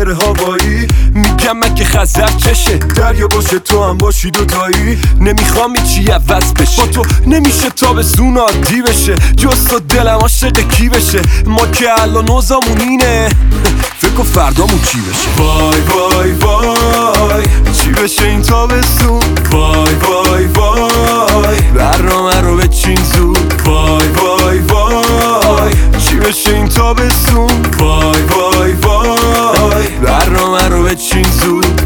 بره هوایی. میگم من که خزر چشه دریا باشه تو هم باشی دوتایی. نمیخوام هیچی عوض بشه، با تو نمیشه تابستون عادی بشه. جز تو دلم عاشق کی بشه؟ ما که الان اوضاعمون اینه، فکر کن فردامون چی بشه. وای وای وای چی بشه این تابستون؟ وای وای وای برنامه رو بچین زود. وای وای وای چی بشه این تابستون؟ وای وای وای برنامه رو بچین زود.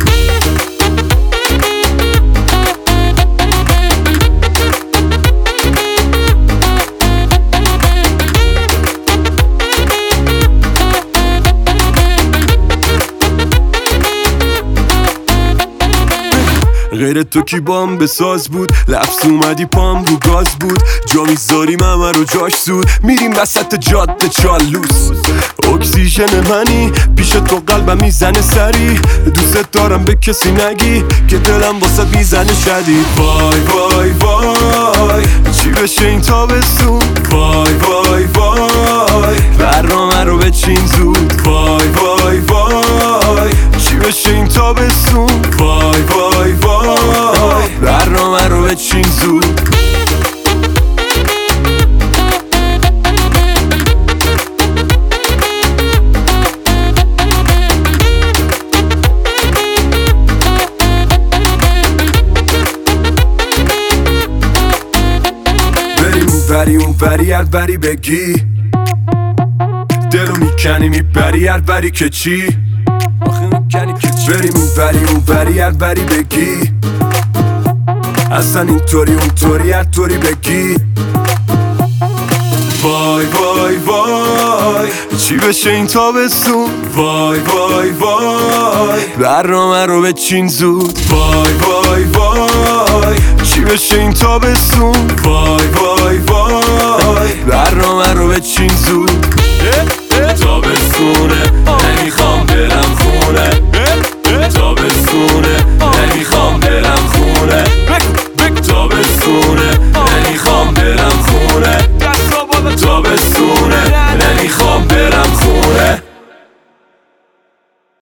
غیر تو کی بام بساز بود، لفظ اومدی پام رو گاز بود. جا میذاریم همه رو جاش سود، میریم وسط جاده چالوس. اکسیژن منی پیش تو قلبم میزنه سری. دوست دارم به کسی نگی که دلم واسه میزنه شدید. وای وای وای چی بشه این تابستون؟ وای وای وای برنامه رو بچین زود. وای وای وای چی بشه این تابستون؟ وای وای وای برنامه رو بچین زود. بری اون بری هر بری بگی، دلو میکنی میبری هر بری که چی؟ بریم اون بری هر بری بگی، اصلا اینطوری اونطوری هر طوری بگی. وای وای وای چی بشه این تابستون؟ وای وای وای برنامه رو بچین زود. وای وای وای چی بشه این تابستون؟ وای وای وای برنامه رو بچین زود.